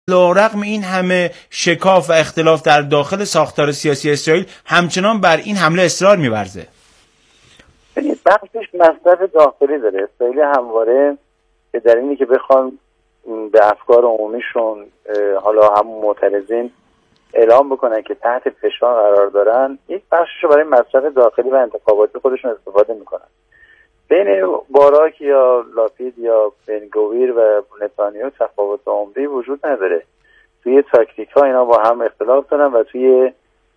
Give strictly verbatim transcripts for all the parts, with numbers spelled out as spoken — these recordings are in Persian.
علیرغم این همه شکاف و اختلاف در داخل ساختار سیاسی اسرائیل همچنان بر این حمله اصرار می‌ورزه. بخشش مصرف داخلی داره. اسرائیل همواره به در اینی که بخوان به افکار عمومیشون حالا هم معترضین اعلام بکنن که تحت فشار قرار دارن، یک بخشش رو برای مصرف داخلی و انتخاباتی خودشون استفاده میکنن. بین باراک یا لاپید یا بنگویر و نتانیاهو تفاوت عمده‌ای وجود نداره. توی تاکتیک ها اینا با هم اختلاف دارن و توی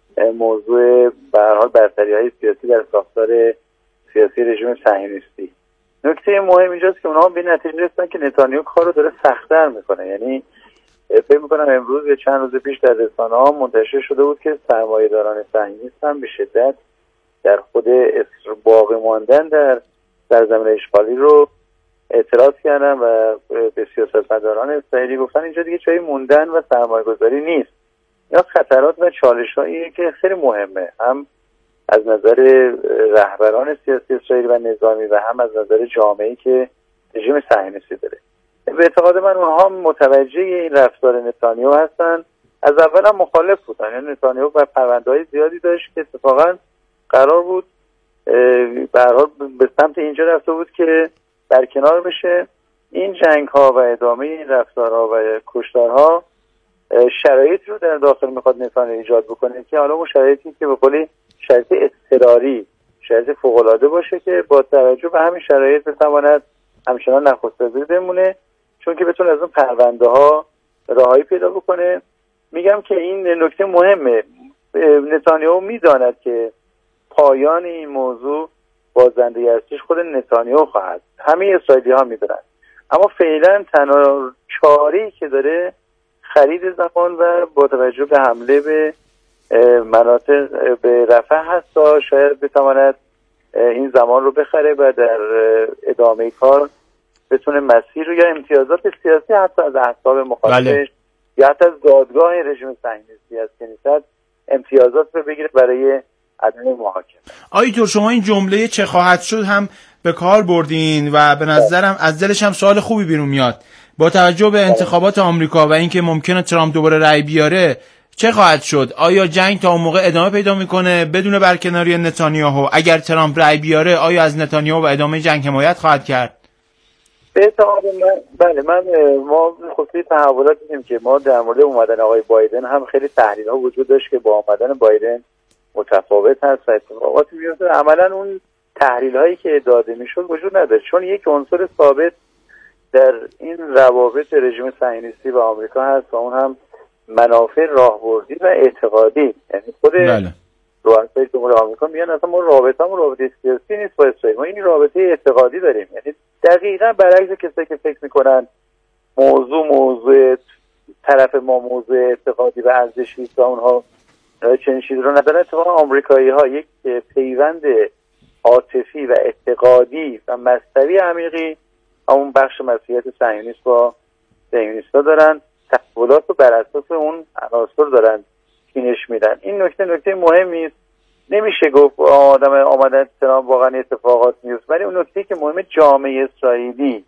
موضوع به هر حال برتری‌های سیاسی در ساختار سیاسی رژیم صهیونیستی. نکته مهم اینجاست که اونها به نتیجه رسیدن که نتانیاهو کارو داره سخت‌تر میکنه. یعنی فکر میکنم امروز یا چند روز پیش در رسانه‌ها منتشر شده بود که سرمایه‌داران صهیونیست هم به شدت در خود باقی ماندن در سرزمین اشغالی رو اعتراض کردن و به سیاستمداران اسرائیلی گفتن اینجا دیگه جای موندن و سرمایه‌گذاری نیست. یا خطرات و چالش‌هایی که خیلی مهمه، هم از نظر رهبران سیاسی اسرائیل و نظامی و هم از نظر جامعه‌ای که رژیم صهیونیستی داره. به اعتقاد من اونها متوجه این رفتار نتانیاهو هستن. از اول هم مخالف بودن. یعنی نتانیاهو و پرونده‌های زیادی داشت که اتفاقا قرار بود به هر حال به سمت اینجا رفته بود که برکنار بشه. این جنگ‌ها و ادامه این رفتارها و کشتارها شرایطی رو در داخل میخواد نتانیاهو ایجاد بکنه که حالا اون شرایطی که به قولی شرایط اضطراری، شرایط فوق‌العاده باشه که با توجه به همین شرایط بتواند همچنان نخست وزیر بمونه، چون که بتونه از اون پرونده ها راهایی پیدا بکنه. میگم که این نکته مهمه. نتانیاهو میداند که پایان این موضوع بازنده اصلیش خود نتانیاهو خواهد. همه اسرائیلی ها میدونن، اما فعلا تنها چاره‌ای که داره خرید زمان و با توجه به حمله به مناطق به رفح هست تا شاید بتواند این زمان رو بخره و در ادامه کار بتونه مسیر رو یا امتیازات سیاسی حتی از احزاب مخالفش بله. یا حتی از دادگاه رژیم صهیونیستی از کنیست امتیازات رو بگیره برای عدم محاکمه. آیتور شما این جمله چه خواهد شد هم به کار بردین و به نظرم از دلش هم سوال خوبی بیرون میاد. با توجه به انتخابات آمریکا و اینکه ممکنه ترامپ دوباره رأی بیاره، چه خواهد شد؟ آیا جنگ تا اون موقع ادامه پیدا میکنه بدون برکناری نتانیاهو؟ اگر ترامپ رأی بیاره آیا از نتانیاهو و ادامه جنگ حمایت خواهد کرد؟ به اعتقاد من بله من ما خصوصی تحولات دیدیم که ما در مورد اومدن آقای بایدن هم خیلی تحلیل‌ها وجود داشت که با اومدن بایدن متفاوت هست و اتفاقاتی میفته. عملاً اون تحلیل‌هایی که داده میشد وجود نداره، چون یک عنصر ثابت در این روابط رژیم صهیونیستی و آمریکا هست و اون هم منافع راهبردی و اعتقادی. یعنی خود بله. رؤسای جمهور آمریکا میگن اصلا ما رابطه‌مون رابطه سیاسی نیست با اسرائیل، ما این رابطه اعتقادی داریم. یعنی دقیقاً برعکس کسایی که فکر میکنن موضوع موضوع طرف ما موضوع اعتقادی و ارزشی است و اونها چنین چیزی رو ندارن. اتفاقا آمریکایی‌ها یک پیوند عاطفی و اعتقادی و مذهبی عمیقی همون بخش مسیحیت صهیونیست با صهیونیست‌ها دارن، تحولات رو بر اساس اون عناصر دارن کینش میدن. این نکته نکته مهمی است. نمیشه گفت آدم آمدن ترامپ واقعا اتفاقات میفته، ولی اون نکته که مهمه جامعه اسرائیلی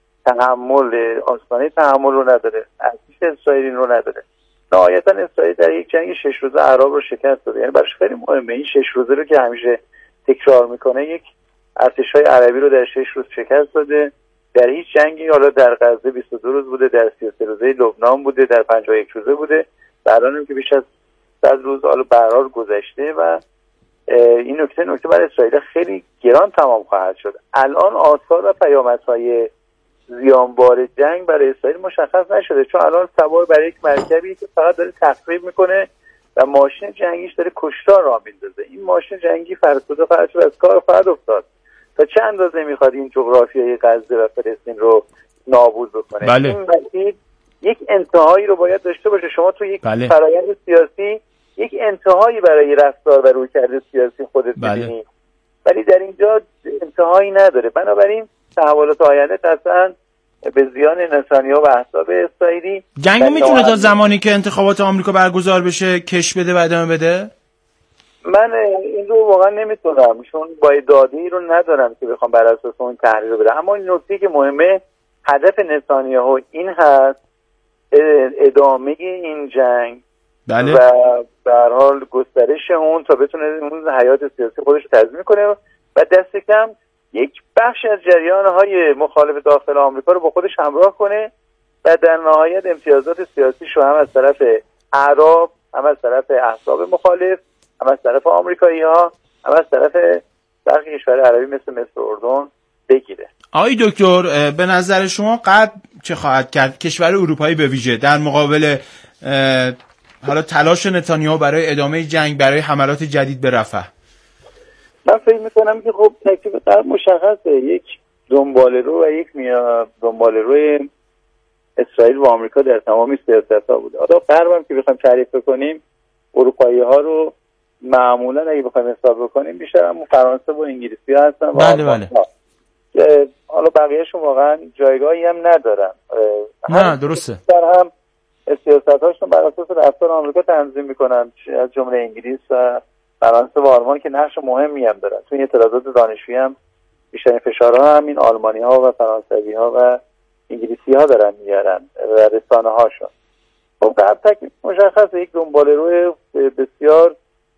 تحمل آستانه تحمل رو نداره، ارزش اسرائیلی رو نداره. نهایتا اسرائیل در یک جنگ شش روزه عرب رو شکست داده. یعنی براش خیلی مهمه این شش روزه رو که همیشه تکرار میکنه، یک ارتش‌های عربی رو در شش روز شکست داده. در هیچ جنگی، حالا در غزه بیست و دو روز بوده، در سی و سه روزه لبنان بوده، در پنجاه و یک روزه بوده، الان که بیش از صد روز حالا برار گذشته و این نکته نکته برای اسرائیل خیلی گران تمام خواهد شد. الان آثار و پیامدهای زیانبار جنگ برای اسرائیل مشخص نشده، چون الان سوار برای یک مرکبی که فقط داره تخریب میکنه و ماشین جنگیش داره کشتار راه میندازه. این ماشین جنگی فرسوده خواهد شد، از کار خواهد افتاد. تا چه اندازه میخواد این جغرافیای غزه و فلسطین رو نابود بکنه؟ بله. این مسیر یک انتهایی رو باید داشته باشه. شما تو یک بله. فرآیند سیاسی یک انتهایی برای رفتار و رویکرد سیاسی خودت بله. می‌بینی، ولی در اینجا انتهایی نداره. بنابراین تحولات آینده قطعاً به زیان نتانیاهو و احزاب اسرائیلی. جنگ میتونه تا زمانی که انتخابات آمریکا برگزار بشه کش بده و ادامه بده؟ من این رو واقعا نمیتونم، چون با دادی رو ندارم که بخوام بر اساس اون تحلیل رو بدم. اما این نکته که مهمه، هدف نتانیاهو این هست ادامه این جنگ بله. و به هر حال گسترش اون تا بتونه اون حیات سیاسی خودش رو تضمین کنه و دست کم یک بخش از جریان‌های مخالف داخل آمریکا رو با خودش همراه کنه و در نهایت امتیازات سیاسیش رو هم از طرف اعراب، هم از طرف احزاب مخالف، هم از طرف آمریکایی‌ها، هم از طرف برخی کشورهای عربی مثل مثل اردن بگیره. آقای دکتر به نظر شما غرب چه خواهد کرد، کشور اروپایی به ویژه، در مقابل حالا تلاش نتانیاهو برای ادامه جنگ، برای حملات جدید به رفح؟ من فکر میکنم که خب تکلیف غرب مشخصه، یک دنباله‌رو و یک دنباله‌روی اسرائیل و آمریکا در تمامی سیاست‌ها بوده. حالا غرب هم که بخوایم تعریف کنیم، اروپایی‌ها رو معمولا اگه بخوایم حساب بکنیم بیشتر هم فرانسه و انگلیسی ها هستن. بله بله. حالا بقیه‌شون واقعا جایگاهی هم ندارن. نه درسته. در هم سیاست‌هاشون بر اساس رفتار آمریکا تنظیم میکنن، از جمله انگلیس و فرانسه و آلمان که نقش مهمی هم دارن. تو این اعتراضات دانشجویی هم بیشتر فشارها هم این آلمانی‌ها و فرانسوی‌ها و انگلیسی‌ها دارن میارن و رسانه‌هاشون. خب غرب تکلیف مشخصه، یک دنباله‌رو بسیار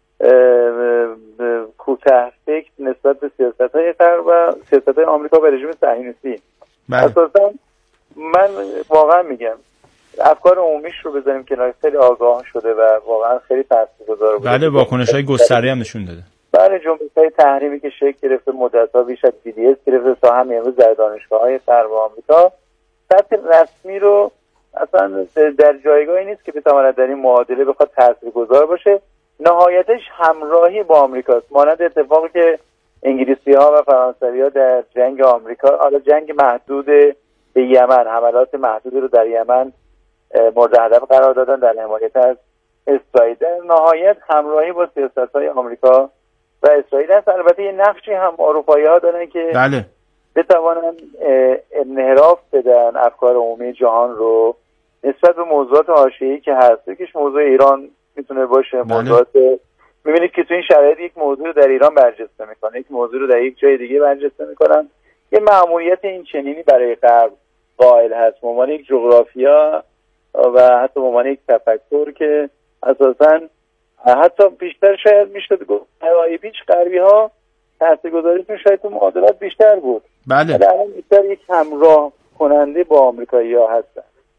کوتاه فکر نسبت به سیاست‌های غرب و سیاست‌های آمریکا و رژیم صهیونیستی. اساساً من واقعا میگم افکار عمومیش رو بذاریم کنار، خیلی آگاه شده و واقعا خیلی تاثیرگذار بوده. بله واکنش‌های گسترده هم نشون داده. بله جنبش‌های تحریمی که شکل گرفته مدت‌ها بیش از بی دی اس گرفته تا همین امروز در دانشگاه‌های غرب آمریکا، سطح رسمی رو اصلا در جایگاهی نیست که بتواند در این معادله بخواد تاثیرگذار باشه. نهایتش همراهی با آمریکاست، مانند اتفاقی که انگلیسی‌ها و فرانسوی‌ها در جنگ آمریکا، حالا جنگ محدود به یمن، حملات محدودی رو در یمن مورد هدف قرار دادن در حمایت از اسرائیل، در نهایت همراهی با سیاست‌های آمریکا و اسرائیل است. البته یه نقشی هم اروپایی‌ها دارن که بله بتوانن انحراف بدن افکار عمومی جهان رو نسبت به موضوعات حاشیه‌ای که هست. یکیش موضوع ایران میتونه باشه. بله. موضوعات میبینید که تو این شرایط یک موضوع رو در ایران برجسته میکنه، یک موضوع رو در یک جای دیگه برجسته میکنن. یه مأموریت این چنینی برای غرب قائل هست به عنوان یک جغرافیا و حتی به عنوان یک تفکر که اساساً حتی بیشتر شاید میشد گفت هوای پیچ غربی ها تاثیرگذاریشون شاید تو معادلات بیشتر بود. بله. الان بیشتر یک همراه کننده با آمریکایی‌ها هستن.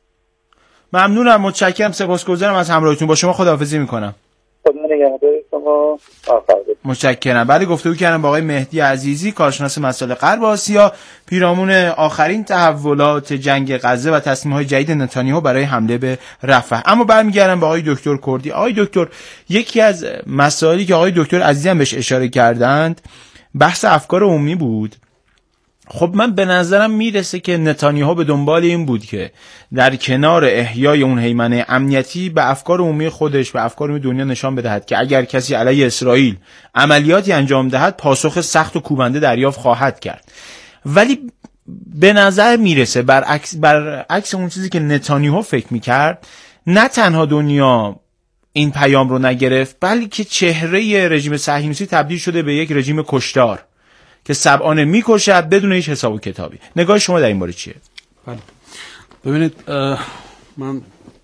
ممنونم، متشکرم، سپاسگزارم از همراهیتون. با شما خداحافظی میکنم. خدا نگهدار شما. متشکرم. بله گفتگو کردم با آقای مهدی عزیزی، کارشناس مسائل غرب آسیا، پیرامون آخرین تحولات جنگ غزه و تصمیم‌های جدید نتانیاهو برای حمله به رفح. اما برمیگردم به آقای دکتر کردی. آقای دکتر، یکی از مسائلی که آقای دکتر عزیزی هم بهش اشاره کردند بحث افکار عمومی بود. خب من به نظرم میرسه که نتانیاهو به دنبال این بود که در کنار احیای اون هیمنه امنیتی به افکار عمومی خودش، به افکار عمومی دنیا نشان بدهد که اگر کسی علیه اسرائیل عملیاتی انجام دهد پاسخ سخت و کوبنده دریافت خواهد کرد. ولی به نظر میرسه برعکس برعکس اون چیزی که نتانیاهو فکر میکرد، نه تنها دنیا این پیام رو نگرفت، بلکه چهره رژیم صهیونیستی تبدیل شده به یک رژیم کشتار که سبعانه میکشد بدون هیچ حساب و کتابی. نگاه شما در این باره چیه؟ بله ببینید، من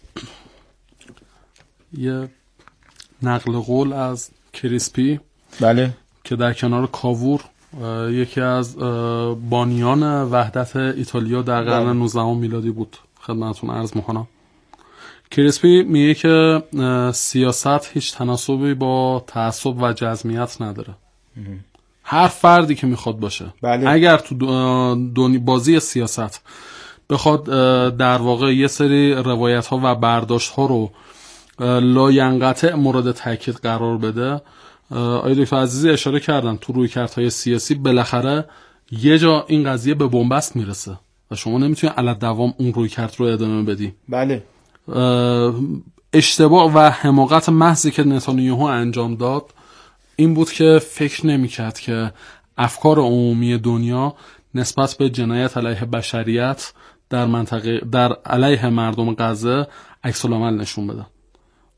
یه نقل قول از کریسپی، بله، که در کنار کاوور یکی از بانیان وحدت ایتالیا در قرن نوزدهم میلادی بود، خدمتتون عرض میکنم. کریسپی میگه که سیاست هیچ تناسبی با تعصب و جزمیت نداره. هر فردی که میخواد باشه، بله. اگر تو دنیا بازی سیاست بخواد در واقع یه سری روایت ها و برداشت ها رو لاینقطع مورد تاکید قرار بده، آقای دکتر عزیزی اشاره کردن تو رویکردهای سیاسی بالاخره یه جا این قضیه به بنبست میرسه و شما نمیتونی علی دوام اون رویکرد رو ادامه بدی. بله. اشتباه و حماقت محضی که نتانیاهو انجام داد این بود که فکر نمی‌کرد که افکار عمومی دنیا نسبت به جنایت علیه بشریت در منطقه در علیه مردم غزه عکس العمل نشون بده.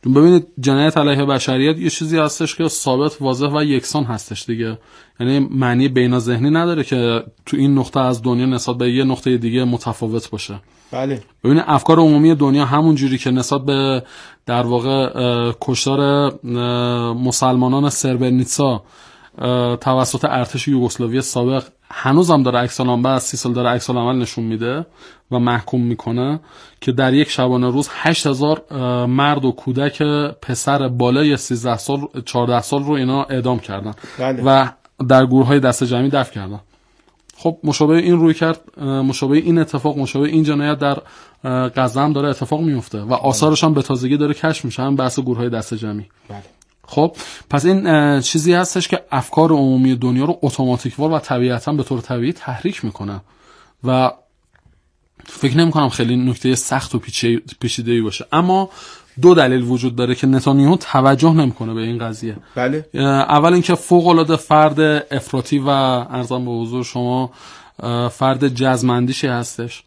ببینید جنایت علیه بشریت یه چیزی هستش که ثابت، واضح و یکسان هستش دیگه، یعنی معنی بینا ذهنی نداره که تو این نقطه از دنیا نسبت به یه نقطه دیگه متفاوت باشه. بله. ببینید افکار عمومی دنیا همون جوری که نسبت به در واقع کشتار مسلمانان سربرنیتسا توسط ارتش یوگسلاوی سابق هنوزم داره عکس العمل، بعد از سی سال داره عکس العمل نشون میده و محکوم میکنه که در یک شبانه روز هشت هزار مرد و کودک پسر بالای سیزده سال چهارده سال رو اینا اعدام کردن. بله. و در گروه‌های دسته جمعی دفن کردن. خب مشابه این روی کرد، مشابه این اتفاق، مشابه این جنایت در غزه هم داره اتفاق میفته و آثارش هم به تازگی داره کشف میشه، هم بحث گروه‌های دسته جمعی. بله. خب پس این چیزی هستش که افکار عمومی دنیا رو اتوماتیکوار و طبیعتاً به طور طبیعی تحریک میکنه و فکر نمی کنم خیلی نکته سخت و پیچیده‌ای باشه. اما دو دلیل وجود داره که نتانیاهو توجه نمیکنه به این قضیه. بله. اول اینکه فوق العاده فرد افراطی و عرضم به حضور شما فرد جزمندیشی هستش.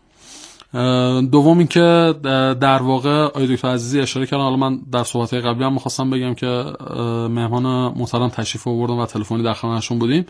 دوم اینکه در واقع آقای دکتر عزیزی اشاره کردن، حالا من در صحبت‌های قبلی هم می‌خواستم بگم که مهمان محترم تشریف آوردن و تلفنی در خدمتشون بودیم،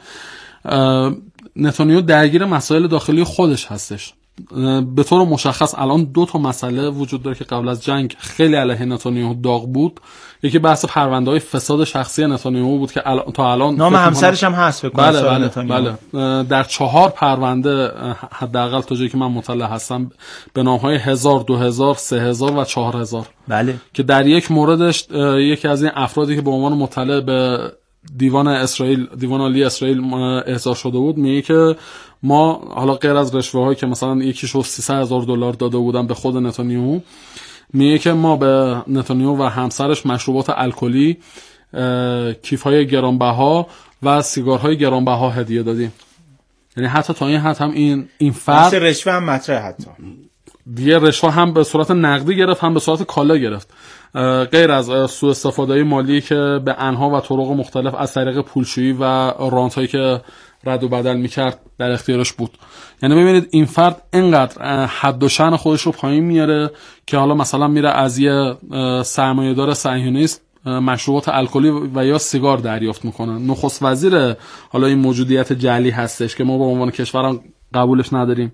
نتانیاهو درگیر مسائل داخلی خودش هستش. به طور مشخص الان دو تا مسئله وجود داره که قبل از جنگ خیلی علیه نتانیاهو داغ بود. یکی بحث پرونده‌های فساد شخصی نتانیاهو بود که الان تا الان نام همسرش هم هست فکر کنم. بله بله, بله. در چهار پرونده حداقل تا جایی که من مطلع هستم به نام‌های هزار، دو هزار، سه هزار و چهار هزار. بله. که در یک موردش یکی از این افرادی که به عنوان مطلع به دیوان اسرائیل، دیوان عالی اسرائیل احضار شده بود، میگه که ما حالا غیر از رشوه هایی که مثلا یکیشو سیصد هزار دلار داده بودن به خود نتانیاهو، میگه که ما به نتانیاهو و همسرش مشروبات الکلی، کیف‌های گرانبها و سیگارهای گرانبها هدیه دادیم. یعنی حتی تا این حد هم این این فرد رشوه هم مطرح، حتی دیگه رشوه هم به صورت نقدی گرفت هم به صورت کالا گرفت، غیر از سوء استفاده مالی که به انها و طرق مختلف از طریق پولشویی و رانت‌هایی که رد و بدل میکرد در اختیارش بود. یعنی ببینید این فرد اینقدر حد و شأن خودش رو پایین میاره که حالا مثلا میره از یه سرمایه‌دار صهیونیست مشروبات الکلی و یا سیگار دریافت میکنه. نخست وزیر حالا این موجودیت جعلی هستش که ما به عنوان کشورم قبولش نداریم،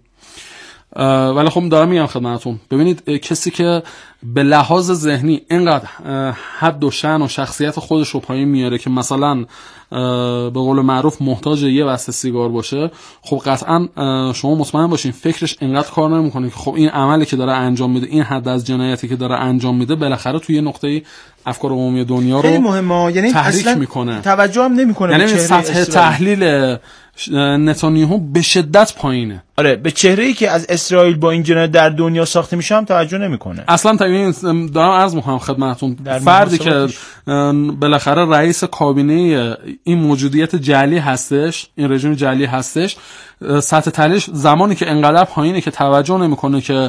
ولی خب دارم میگم خدمتتون، ببینید کسی که به لحاظ ذهنی اینقدر حد و شأن و شخصیت خودش رو پایین میاره که مثلا به قول معروف محتاج یه بسته سیگار باشه، خب قطعا شما مطمئن باشین فکرش اینقدر کار نمیکنه که خب این عملی که داره انجام میده، این حد از جنایتی که داره انجام میده، بالاخره توی یه نقطه افکار عمومی دنیا رو خیلی مهمه، یعنی تحریک میکنه، توجه هم نمیکنه. یعنی سطح تحلیل نتانیاهو به شدت پایینه. آره، به چهره‌ای که از اسرائیل با این جنایت در دنیا ساخته میشه هم توجه نمیکنه اصلا. طبیعی دارم عرض میکنم خدمتتون، فردی که بالاخره رئیس کابینه این موجودیت جعلی هستش، این رژیم جعلی هستش، سطح تحلیلش زمانی که انقدر پایینه که توجه نمیکنه که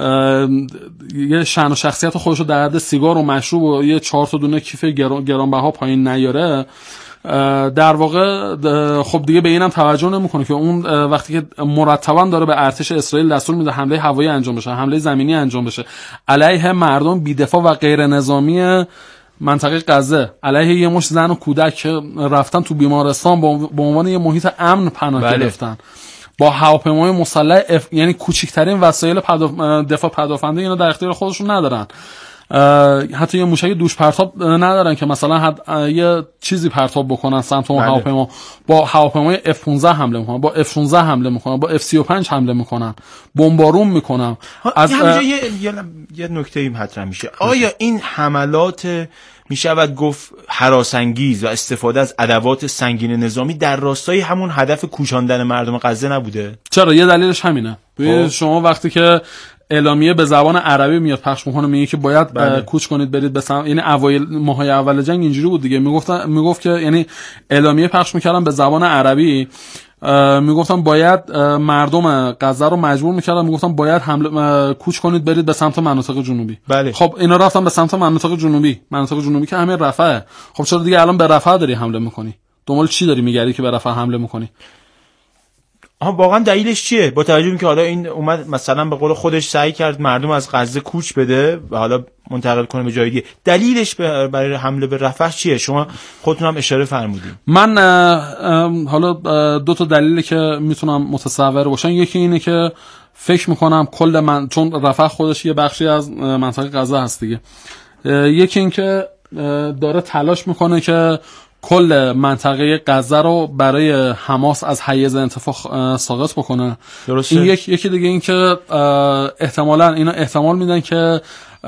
یه شأن و شخصیت خودش رو در حد سیگار و مشروب و یه چهار تا دونه کیف گرانبها پایین نیاره، در واقع خب دیگه به اینم توجه نمیکنه که اون وقتی که مرتبا داره به ارتش اسرائیل دستور میده حمله هوایی انجام بشه، حمله زمینی انجام بشه علیه مردم بی‌دفاع و غیر نظامی منطقه غزه، علیه یه مش زن و کودک که رفتن تو بیمارستان به عنوان یه محیط امن پناه بله. گرفتن، با هواپیمای مسلح اف... یعنی کوچکترین وسایل پداف... دفاع پدافنده اینا در اختیار خودشون ندارن، حتی یه موشک دوش پرتاب ندارن که مثلا حد یه چیزی پرتاب بکنن سمت اون هواپیما. با هواپیمای اف پانزده حمله میکنن، با اف شانزده حمله میکنن، با اف سی و پنج حمله میکنن، بمبارون میکنن. از اه... یه یه, یه نکته این مطرح میشه، آیا این حملات میشود گفت هراس‌انگیز و استفاده از ادوات سنگین نظامی در راستای همون هدف کوچاندن مردم غزه نبوده؟ چرا؟ یه دلیلش همینه. شما وقتی که اعلامیه به زبان عربی میاد پخش میکنه میگه که باید بله. کوچ کنید برید به سم... یعنی اوایل ماهای اول جنگ اینجوری بود دیگه، میگفتن میگفت که یعنی اعلامیه پخش میکردن به زبان عربی، میگفتن باید مردم غزه رو مجبور میکردن، میگفتن باید حمله کوچ کنید برید به سمت مناطق جنوبی. بله. خب اینا رفتن به سمت مناطق جنوبی، مناطق جنوبی که همین رفحه. خب چرا دیگه الان به رفح داری حمله میکنی؟ دنبال چی داری میگردی که به رفح حمله میکنی؟ آها واقعا دلیلش چیه؟ با توجه به اینکه حالا این اومد مثلا به قول خودش سعی کرد مردم از غزه کوچ بده و حالا منتقل کنه به جای دیگه، دلیلش برای حمله به رفح چیه؟ شما خودتون هم اشاره فرمودین. من حالا دو تا دلیلی که میتونم متصور باشم، یکی اینه که فکر میکنم کل من چون رفح خودش یه بخشی از منطقه غزه هست دیگه، یکی این که داره تلاش میکنه که کل منطقه غزه رو برای حماس از حیز انتفاع ساقط بکنه. درسته. این یک یکی دیگه این که احتمالاً اینا احتمال میدن که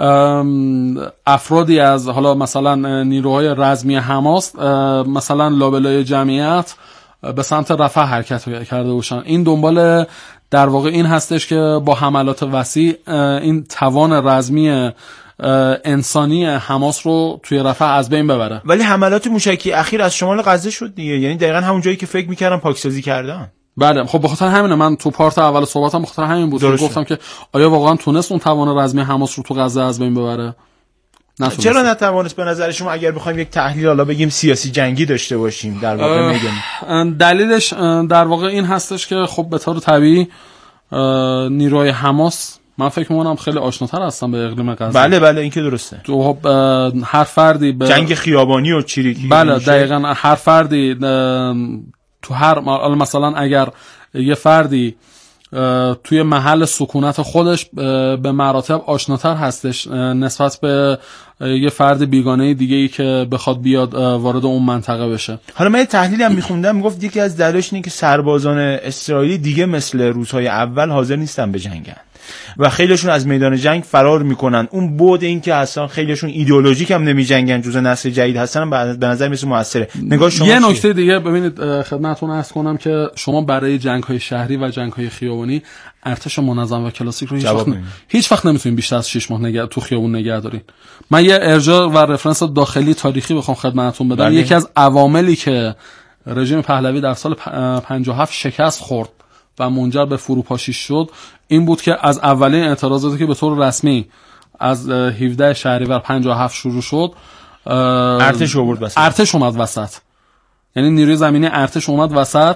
افرادی از حالا مثلا نیروهای رزمی حماس مثلا لابلای جمعیت به سمت رفح حرکت کرده باشن. این دنبال در واقع این هستش که با حملات وسیع این توان رزمی انسانی حماس رو توی رفح از بین ببره. ولی حملات موشکی اخیر از شمال غزه شد دیگه، یعنی دقیقاً همون جایی که فکر می‌کردم پاکسازی کردن. بله خب بخاطر همینه من تو پارت اول صحبتم بخاطر همین بود که گفتم که آیا واقعا تونست اون توان رزمی حماس رو تو غزه از بین ببره؟ نتونست. چرا نتوانست به نظر شما؟ اگر بخوایم یک تحلیل حالا بگیم سیاسی جنگی داشته باشیم در واقع میگم دلیلش در واقع این هستش که خب به طور طبیعی نیروهای حماس من فکر می‌کنم خیلی آشناتر هستن به اقلیم غزه. بله بله این که درسته. تو هر فردی به جنگ خیابانی و چریکی بله دقیقاً هر فردی تو هر مثلا اگر یه فردی توی محل سکونت خودش به مراتب آشناتر هستش نسبت به یه فرد بیگانه دیگه ای که بخواد بیاد وارد اون منطقه بشه. حالا من یه تحلیلی هم میخوندم میگفت یکی از دلایلش اینه که سربازان اسرائیلی دیگه مثل روزهای اول حاضر نیستن بجنگن و خیلیشون از میدان جنگ فرار میکنن. اون بعد این که اصلا خیلیشون ایدئولوژیک هم نمیجنگن، جزء نسل جدید هستن، به نظر میاد موثره. نگاه شما یه نکته دیگه ببینید خدمتتون عرض کنم که شما برای جنگ‌های شهری و جنگ‌های خیابانی ارتش منظم و کلاسیک رو هیچ وقت هیچ وقت نمیتونین بیشتر از شش ماه نگه تو خیابون نگه دارین. من یه ارجاع و رفرنس داخلی تاریخی بخوام خدمتتون بدم. بله. یکی از عواملی که رژیم پهلوی در سال پنجاه و هفت شکست خورد و منجر به فروپاشی شد این بود که از اولین اعتراضاتی که به طور رسمی از هفدهم شهریور پنجاه و هفت شروع شد ارتش آورد وسط. ارتش اومد وسط، یعنی نیروی زمینی ارتش اومد وسط.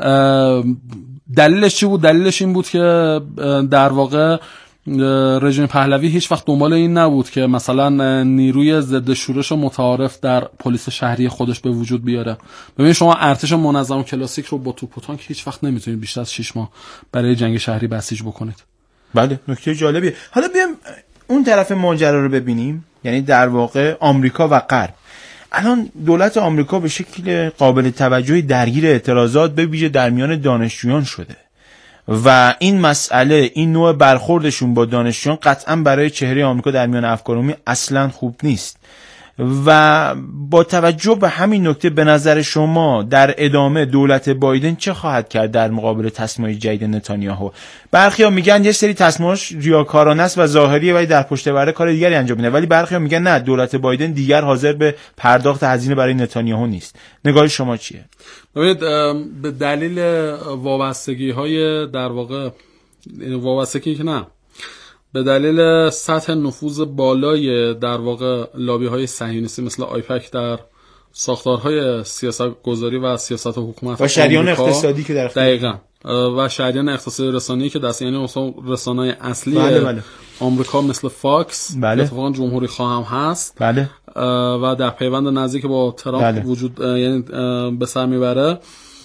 دلیلش چی بود؟ دلیلش این بود که در واقع رژیم پهلوی هیچ وقت دنبال این نبود که مثلا نیروی ضد شورش متعارف در پلیس شهری خودش به وجود بیاره. ببین شما ارتش منظم و کلاسیک رو با توپ و تانک هیچ وقت نمیتونید بیشتر از شش ماه برای جنگ شهری بسیج بکنید. بله نکته جالبیه. حالا بیام اون طرف ماجرا رو ببینیم، یعنی در واقع آمریکا و غرب. الان دولت آمریکا به شکل قابل توجهی درگیر اعتراضات به ویژه در میان دانشجویان شده و این مسئله، این نوع برخوردشون با دانشجویان قطعا برای چهره آمریکا در میان افکار عمومی اصلا خوب نیست. و با توجه به همین نکته به نظر شما در ادامه دولت بایدن چه خواهد کرد در مقابل تصمیم‌های جدید نتانیاهو؟ برخی‌ها میگن یه سری تصمیماش ریاکارانه است و ظاهریه ولی در پشت پرده کار دیگری انجام میده، ولی برخی‌ها میگن نه، دولت بایدن دیگر حاضر به پرداخت هزینه برای نتانیاهو نیست. نگاه شما چیه؟ ببینید به دلیل وابستگی‌های در واقع وابستگی که نه به دلیل سطح نفوذ بالای در واقع لابی‌های صهیونیستی مثل آیپک در ساختارهای سیاست گذاری و سیاست حکومت و شریان اقتصادی که در دقیقاً و شریان اقتصادی رسانه‌ای که دست یعنی مثلا رسانه‌های اصلی بله بله. آمریکا مثل فاکس بله. اتفاقاً جمهوری خواه هم هست بله. و در پیوند نزدیک با ترامپ بله. وجود یعنی به سر میبره.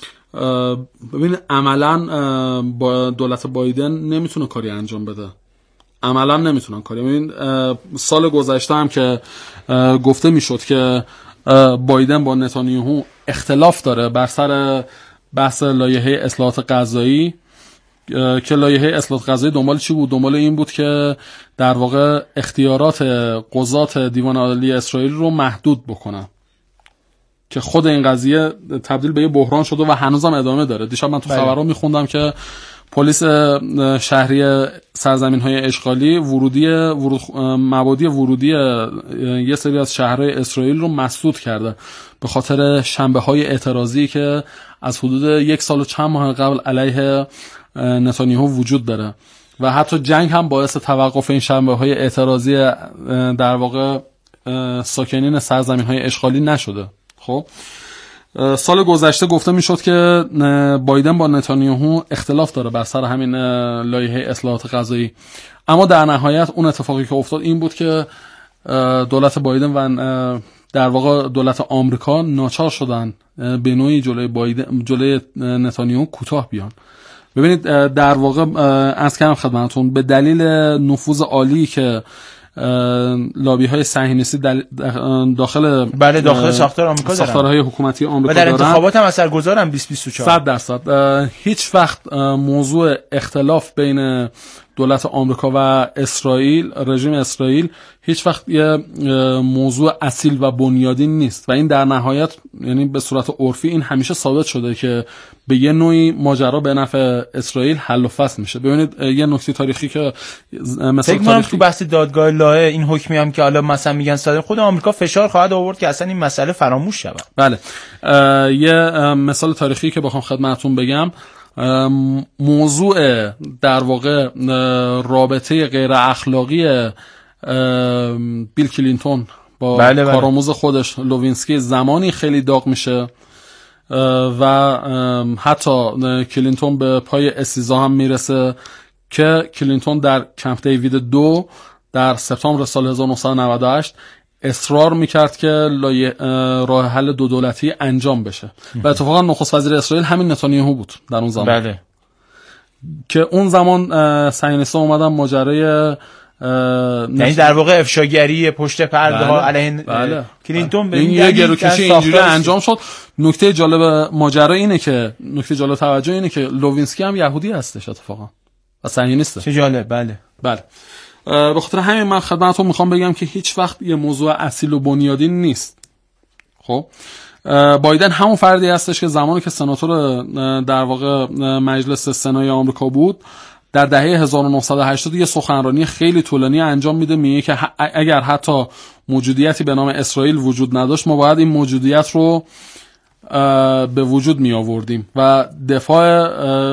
ببین عملاً با دولت بایدن نمیتونه کاری انجام بده، عملا نمیتونن کاری. ببین سال گذشته هم که گفته میشد که بایدن با نتانیاهو اختلاف داره بر سر بحث لایحه اصلاحات قضایی که لایحه اصلاحات قضایی دنبال چی بود؟ دنبال این بود که در واقع اختیارات قضات دیوان عالی اسرائیل رو محدود بکنن که خود این قضیه تبدیل به یه بحران شده و هنوزم ادامه داره. دیشب من تو خبرها میخوندم که پلیس شهری سرزمین‌های اشغالی ورودی ورود مبادی ورودی یه سری از شهرهای اسرائیل رو مسدود کرده به خاطر شنبه‌های اعتراضی که از حدود یک سال و چند ماه قبل علیه نتانیاهو وجود داره و حتی جنگ هم باعث توقف این شنبه‌های اعتراضی در واقع ساکنین سرزمین‌های اشغالی نشده. خب سال گذشته گفته میشد که بایدن با نتانیاهو اختلاف داره بر سر همین لایحه اصلاحات قضایی، اما در نهایت اون اتفاقی که افتاد این بود که دولت بایدن و در واقع دولت آمریکا ناچار شدن به نوعی جلوی بایدن جلوی نتانیاهو کوتاه بیان. ببینید در واقع از کردم خدمتتون به دلیل نفوذ عالی که لابی های صهیونیستی داخل بله داخل ساختار آمریکا دارن، ساختارهای حکومتی آمریکا دارن و در انتخابات هم اثرگذارن بیست بیست و چهار صد درصد. هیچ وقت موضوع اختلاف بین دولت آمریکا و اسرائیل، رژیم اسرائیل، هیچ وقت یه موضوع اصیل و بنیادین نیست و این در نهایت یعنی به صورت عرفی این همیشه ثابت شده که به یه نوعی ماجرا به نفع اسرائیل حل و فصل میشه. ببینید یه نکته تاریخی که مثلا تاریخی تو بحث دادگاه لاهه این حکمی هم که حالا مثلا میگن صادر خود آمریکا فشار خواهد آورد که اصلا این مسئله فراموش شود. بله یه مثال تاریخی که بخوام خدمتتون بگم، موضوع در واقع رابطه غیر اخلاقی بیل کلینتون با بله بله. کارآموز خودش لوینسکی زمانی خیلی داغ میشه و حتی کلینتون به پای استیضاح هم میرسه که کلینتون در کمپ دیوید دو در سپتامبر سال هزار و نهصد و نود و هشت اصرار میکرد که راه حل دو دولتی انجام بشه و اتفاقا نخست وزیر اسرائیل همین نتانیاهو بود در اون زمان. بله. که اون زمان صهیونیست‌ها اومدن ماجرای یعنی در واقع افشاگری پشت پرده ها علیه بله. کلینتون به این یه گروکشی اینجوری انجام شد. نکته جالب ماجرا اینه که نکته جالب توجه اینه که لوینسکی هم یهودی هستش اتفاقا و صهیونیسته. چه جالب. بله بله. به خاطر همین من خدمتتون میخوام بگم که هیچ وقت یه موضوع اصیل و بنیادی نیست. خب بایدن همون فردی هستش که زمانی که سناتور در واقع مجلس سنای آمریکا بود در دهه هزار و نهصد و هشتاد یه سخنرانی خیلی طولانی انجام میده، میگه که اگر حتی موجودیتی به نام اسرائیل وجود نداشت ما باید این موجودیت رو به وجود می آوردیم و دفاع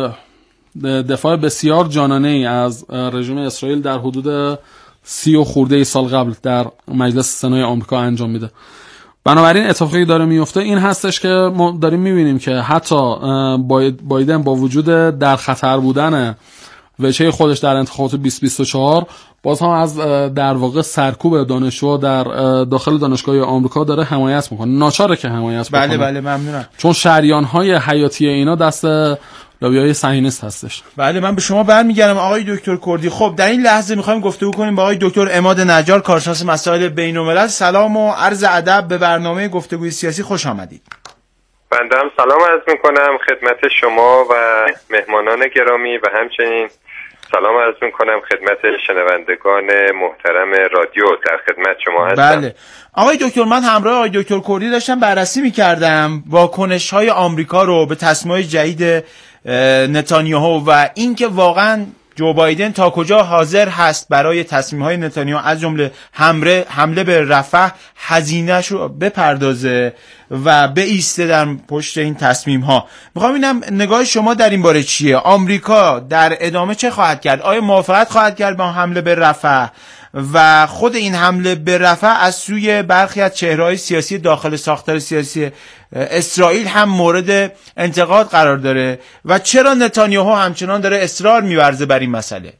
دفاع بسیار جانانه ای از رژیم اسرائیل در حدود سی و خورده ای سال قبل در مجلس سنای آمریکا انجام میده. بنابراین اتفاقی داره میفته این هستش که ما داریم میبینیم که حتی بایدن با وجود در خطر بودن وجهه خودش در انتخابات بیست بیست و چهار باز هم از در واقع سرکوب دانشجو در داخل دانشگاه آمریکا داره حمایت میکنه. ناچاره که حمایت بکنه. بله بله ممنونم. چون شریان‌های حیاتی اینا دست لابی‌های صهیونیست هستش. بله من به شما برمیگردم آقای دکتر کردی. خب در این لحظه می‌خوایم گفتگو کنیم با آقای دکتر عماد نجار، کارشناس مسائل بین‌الملل. سلام و عرض ادب به برنامه گفتگوی سیاسی، خوش آمدید. بنده هم سلام عرض می‌کنم خدمت شما و مهمانان گرامی و همچنین سلام عرض می‌کنم خدمت شنوندگان محترم رادیو. در خدمت شما هستم. بله آقای دکتر، من همراه آقای دکتر کردی داشتم بررسی می‌کردم واکنش‌های آمریکا رو به تصمیم‌های جدید نتانیاهو و اینکه واقعا جو بایدن تا کجا حاضر هست برای تصمیم‌های نتانیاهو از جمله حمله حمله به رفح هزینه‌اش رو بپردازه و بایسته در پشت این تصمیم‌ها. می‌خوام ببینم نگاه شما در این باره چیه؟ آمریکا در ادامه چه خواهد کرد؟ آیا موافقت خواهد کرد با حمله به رفح و خود این حمله به رفح از سوی برخی از چهره‌های سیاسی داخل ساختار سیاسی اسرائیل هم مورد انتقاد قرار داره و چرا نتانیاهو همچنان داره اصرار می‌ورزه بر این مسئله؟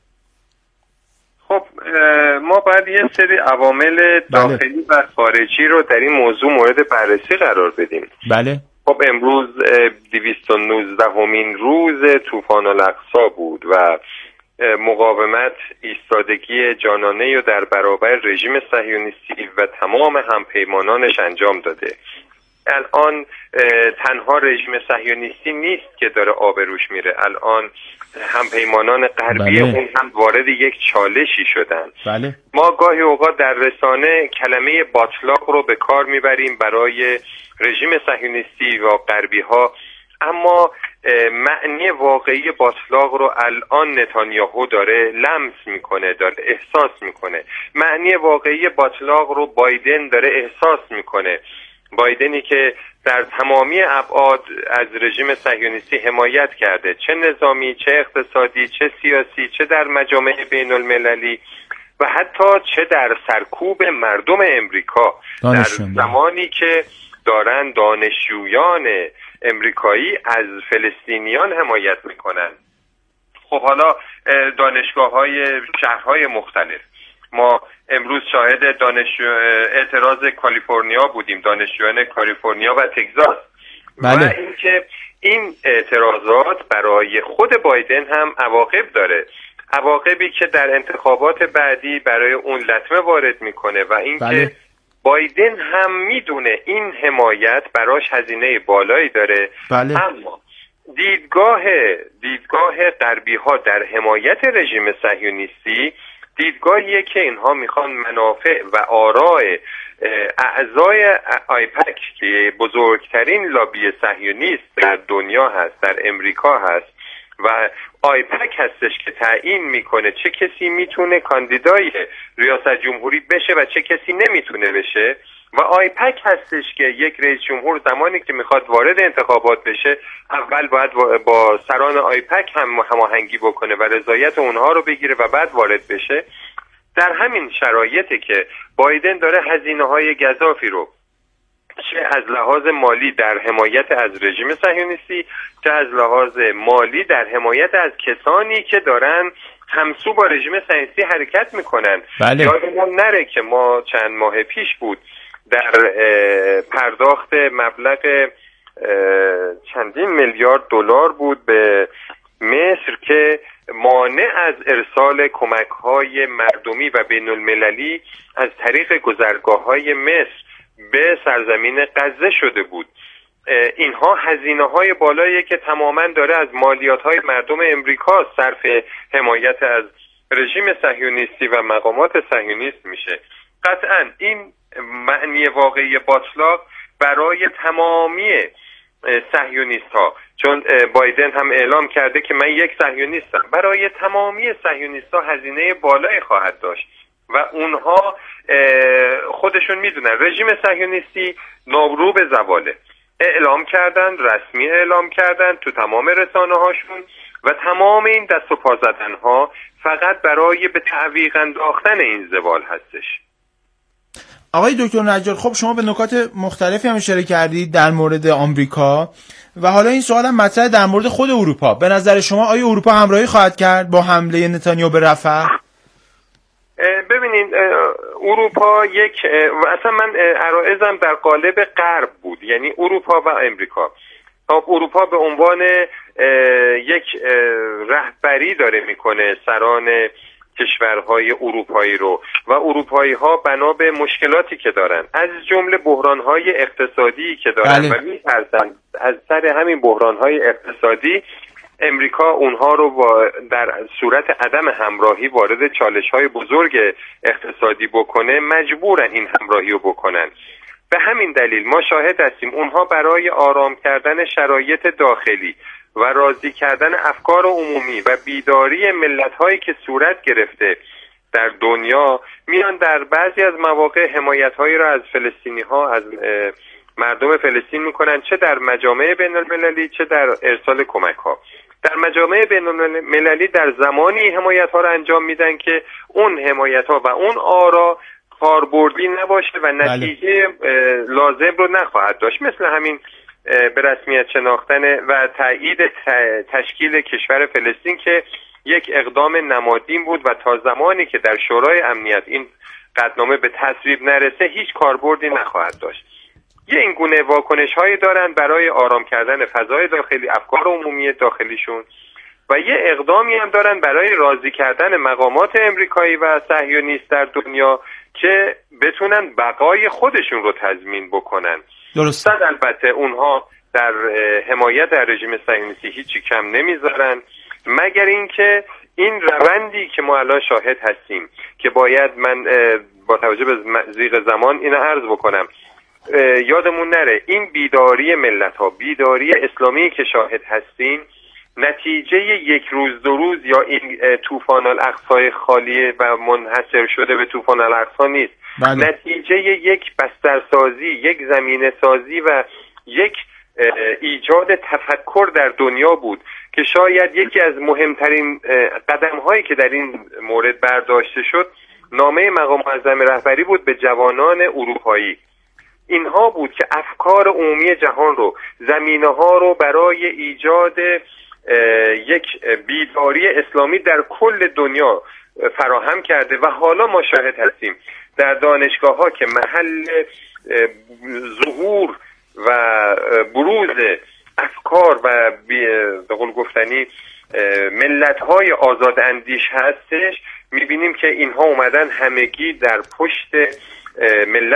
خب ما باید یه سری عوامل داخلی و خارجی رو در این موضوع مورد بررسی قرار بدیم. بله. خب امروز دویست و نوزدهمین روز طوفان الاقصی بود و مقاومت ایستادگی جانانه رو در برابر رژیم صهیونیستی و تمام همپیمانانش انجام داده. الان تنها رژیم صهیونیستی نیست که داره آبروش میره، الان همپیمانان غربی بله. اون هم وارد یک چالشی شدن. بله. ما گاهی اوقات در رسانه کلمه باطلاق رو به کار میبریم برای رژیم صهیونیستی و غربی ها، اما معنی واقعی باطلاق رو الان نتانیاهو داره لمس میکنه، داره احساس میکنه. معنی واقعی باطلاق رو بایدن داره احساس میکنه. بایدنی که در تمامی ابعاد از رژیم صهیونیستی حمایت کرده، چه نظامی، چه اقتصادی، چه سیاسی، چه در مجامع بین المللی و حتی چه در سرکوب مردم امریکا، در زمانی که دارن دانشجویان امریکایی از فلسطینیان حمایت میکنن. خب حالا دانشگاه‌های شهرهای مختلف، ما امروز شاهد دانش اعتراض کالیفرنیا بودیم، دانشجویان کالیفرنیا و تگزاس. بله. و اینکه این اعتراضات برای خود بایدن هم عواقب داره، عواقبی که در انتخابات بعدی برای اون لطمه وارد میکنه و اینکه بله. بایدن هم میدونه این حمایت براش هزینه بالایی داره. بله. اما دیدگاه دیدگاه غربی ها در حمایت رژیم صهیونیستی دیدگاهیه که اینها میخوان منافع و آراء اعضای آیپک که بزرگترین لابی صهیونیست در دنیا هست، در امریکا هست و آیپک هستش که تعیین میکنه چه کسی میتونه کاندیدای ریاست جمهوری بشه و چه کسی نمیتونه بشه، و آیپک هستش که یک رئیس جمهور زمانی که میخواد وارد انتخابات بشه اول باید با سران آیپک هم هماهنگی بکنه و رضایت اونها رو بگیره و بعد وارد بشه. در همین شرایطی که بایدن داره هزینه‌های گزافی رو چه از لحاظ مالی در حمایت از رژیم صهیونیستی، چه از لحاظ مالی در حمایت از کسانی که دارن همسو با رژیم صهیونیستی حرکت میکنن. بله. یادمون نره که ما چند ماه پیش بود در پرداخت مبلغ چندین میلیارد دلار بود به مصر که مانع از ارسال کمک‌های مردمی و بین المللی از طریق گذرگاه‌های مصر به سرزمین غزه شده بود. اینها هزینه‌های بالایی که تماماً داره از مالیات‌های مردم امریکا صرف حمایت از رژیم صهیونیستی و مقامات صهیونیست میشه. قطعاً این معنی واقعی باطلاق برای تمامی صهیونیست ها، چون بایدن هم اعلام کرده که من یک صهیونیستم، برای تمامی صهیونیست ها هزینه بالایی خواهد داشت و اونها خودشون میدونن رژیم صهیونیستی نابرو به زواله. اعلام کردن، رسمی اعلام کردن تو تمام رسانه هاشون و تمام این دست و پا زدن ها فقط برای به تعویق انداختن این زوال هستش. آقای دکتر نجار، خب شما به نکات مختلفی هم اشاره کردید در مورد آمریکا و حالا این سوالم مطرح در مورد خود اروپا. به نظر شما آیا اروپا همراهی خواهد کرد با حمله نتانیاهو به رفح؟ ببینید اروپا یک اصلا من عرایضم در قالب غرب بود، یعنی اروپا و امریکا. اروپا به عنوان یک رهبری داره میکنه سران کشورهای اروپایی رو و اروپایی ها بنا به مشکلاتی که دارن، از جمله بحرانهای اقتصادی که دارن بله. و میترسن از سر همین بحرانهای اقتصادی امریکا اونها رو با در صورت عدم همراهی وارد چالش‌های بزرگ اقتصادی بکنه، مجبورن این همراهی رو بکنن. به همین دلیل ما شاهد هستیم اونها برای آرام کردن شرایط داخلی و راضی کردن افکار عمومی و بیداری ملت‌هایی که صورت گرفته در دنیا میان در بعضی از مواقع حمایت‌هایی را از فلسطینی‌ها، از مردم فلسطین میکنن، چه در مجامع بین المللی چه در ارسال کمک‌ها. در مجامع بین المللی در زمانی حمایت‌ها را انجام میدن که اون حمایت‌ها و اون آرا کاربردی نباشه و نتیجه لازم رو نخواهد داشت، مثل همین به رسمیت شناختن و تایید تشکیل کشور فلسطین که یک اقدام نمادین بود و تا زمانی که در شورای امنیت این قطعنامه به تصویب نرسه هیچ کاربردی نخواهد داشت. یه این گونه واکنش هایی دارن برای آرام کردن فضای داخلی، افکار عمومی داخلیشون، و یه اقدامی هم دارن برای راضی کردن مقامات امریکایی و صهیونیست در دنیا که بتونن بقای خودشون رو تضمین بکنن. درست. البته اونها در حمایت در رژیم صهیونیستی هیچی کم نمیذارن، مگر اینکه این روندی که ما الان شاهد هستیم که باید من با توجه به ضیق زمان اینو عرض بکنم، یادمون نره این بیداری ملت ها، بیداری اسلامی که شاهد هستیم، نتیجه یک روز دو روز یا این طوفان الاقصی خالی و منحصر شده به طوفان الاقصی نیست. بله. نتیجه یک بسترسازی، یک زمینه سازی و یک ایجاد تفکر در دنیا بود که شاید یکی از مهمترین قدم هایی که در این مورد برداشته شد نامه مقام معظم رهبری بود به جوانان اروپایی. اینها بود که افکار عمومی جهان رو، زمینه ها رو برای ایجاد یک بیداری اسلامی در کل دنیا فراهم کرده و حالا ما شاهد هستیم در دانشگاه ها که محل ظهور و بروز افکار و به قول گفتنی ملت های آزاد اندیش هستش، میبینیم که اینها اومدن همگی در پشت ملت